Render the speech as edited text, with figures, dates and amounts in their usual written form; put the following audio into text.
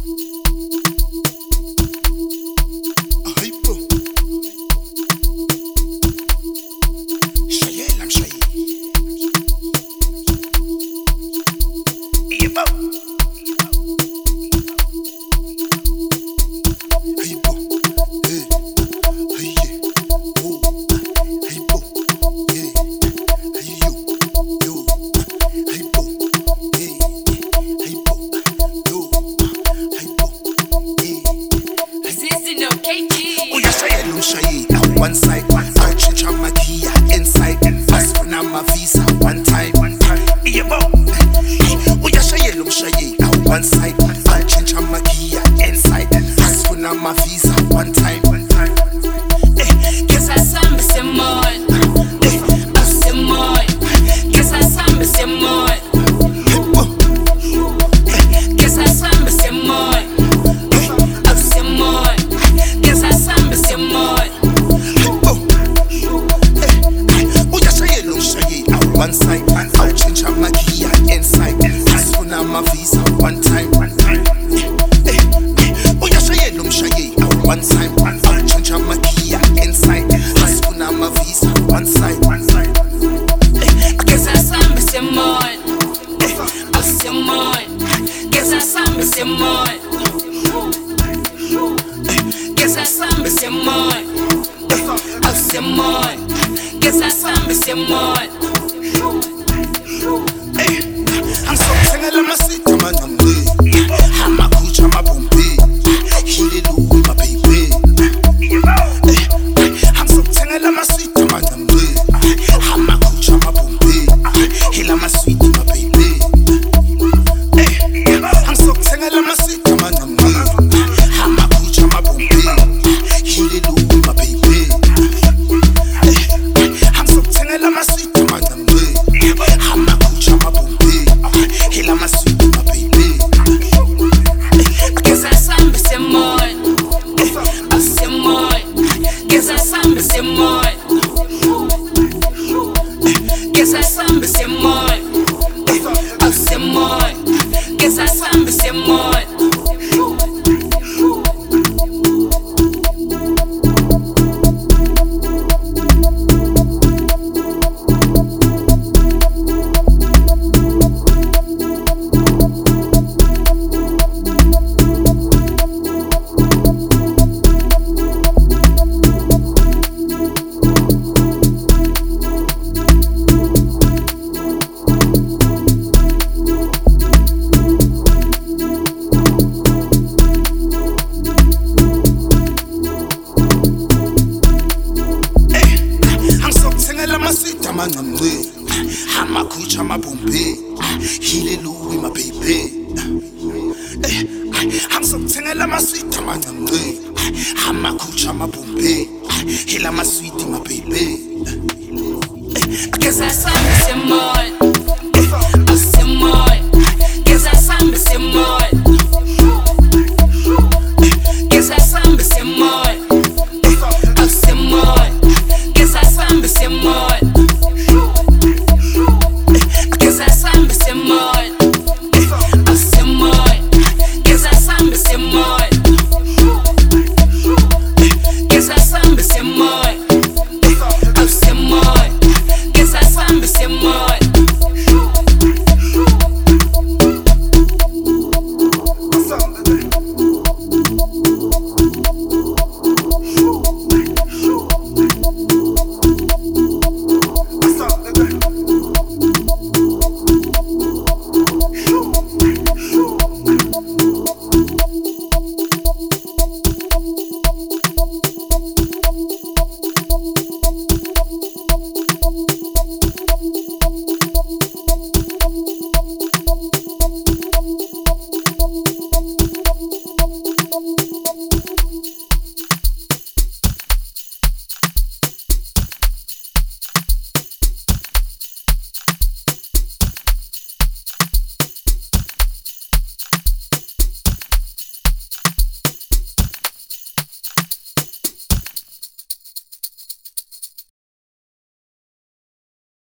One side, I'll change on my gear inside. Fast when I'm a visa, one time. Yeah, we are shy, look shy. Now one side, I'll change on my gear inside. Fast when I'm a visa, one time. Guess I saw me some more. Some more. Guess I saw me some more. Guess I saw me some more. Some more. Guess I saw me some more. One side, I'll change on my gear inside. Fast when I'm a visa, one time. Oh, yeah, shy, look shy. One time, I'll change on my gear inside. Fast when I'm a visa, one side. Guess I saw me some more. Some more. Guess I saw me some more. Guess I saw me some more. Some more. Guess I saw me some more. I'm so tired of my seat, man. I'm a coach, I'm a bumpy. He did do my baby. I'm so tired of my seat, man. I'm a coach, I'm a bumpy. He la my sweet, my baby. I'm so tired of my seat, man. I'm a coach, I'm a bumpy. He did do my baby. I'm so tired of my seat, man. I'm a coach, I'm a bumpy. He la my sweet, my baby. Guess I saw me some more. Some more. Guess I saw me some more. Guess I saw me some more. Some more. Guess I saw me some more. I'm a coach, I'm a bumpy. He the Louis, my baby. I'm so tired of my sweet, man. I'm a coach, I'm a bumpy. He la my sweetie, my baby.